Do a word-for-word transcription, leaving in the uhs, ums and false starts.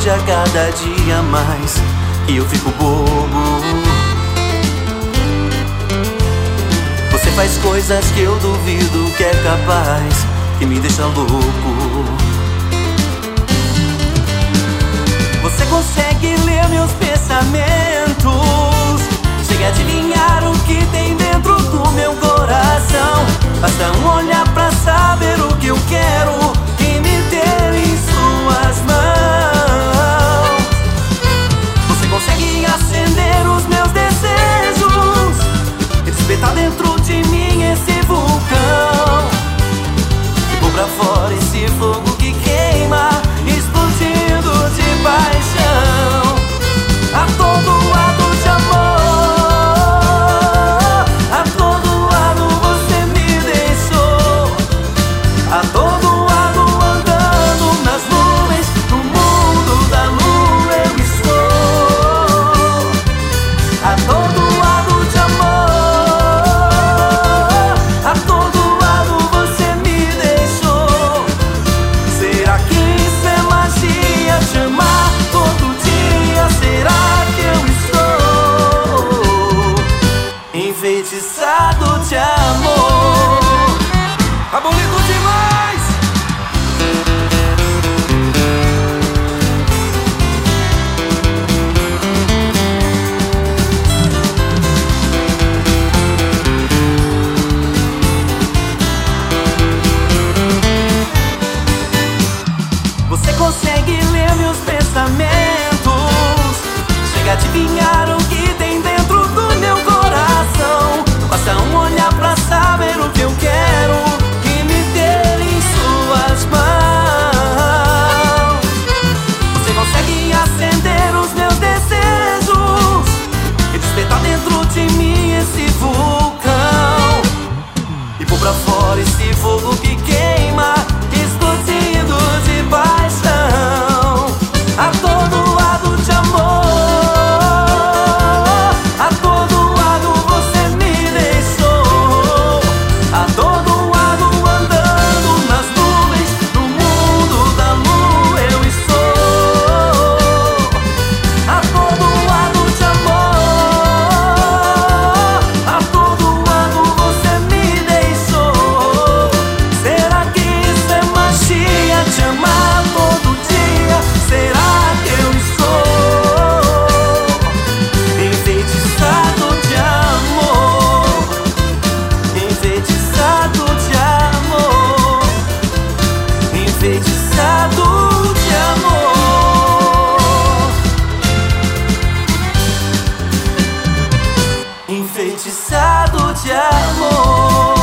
a cada dia mais que eu fico bobo. Você faz coisas que eu duvido que é capaz, que me deixa louco. Você consegue ler meus pensamentos, chega a adivinhar o que tem dentro do meu coração. Basta um olhar pra saber o que eu quero e me ter em suas mãos. Você consegue acender os meus desejos e despertar dentro de mim esse vulcão, e pôr pra fora esse fogo que queima, explodindo de paixão. A todo lado de amor, a todo lado você me deixou, a todo lado andando nas nuvens, no mundo da lua eu estou. A todo lado de amor, a todo lado você me deixou. Será que isso é magia, te amar todo dia? Será que eu estou enfeitiçado de amor? Tá bonito demais! Você consegue ler meus pensamentos, chega a adivinhar o que tem dentro do meu coração. Basta um olhar pra saber o que eu quero e me ter em suas mãos. Você consegue acender os meus desejos e despertar dentro de mim esse vulcão, e pôr pra fora esse fogo que queima, explodindo de paixão. A todo lado de amor, a todo lado você me deixou, a todo lado andando nas nuvens, no mundo da lua eu estou. A todo lado de amor, a todo lado você me deixou. Será que isso é magia, te amar todo dia? Será que eu estou enfeitiçado de amor, enfeitiçado de amor, enfeitiçado de amor, enfeitiçado de amor.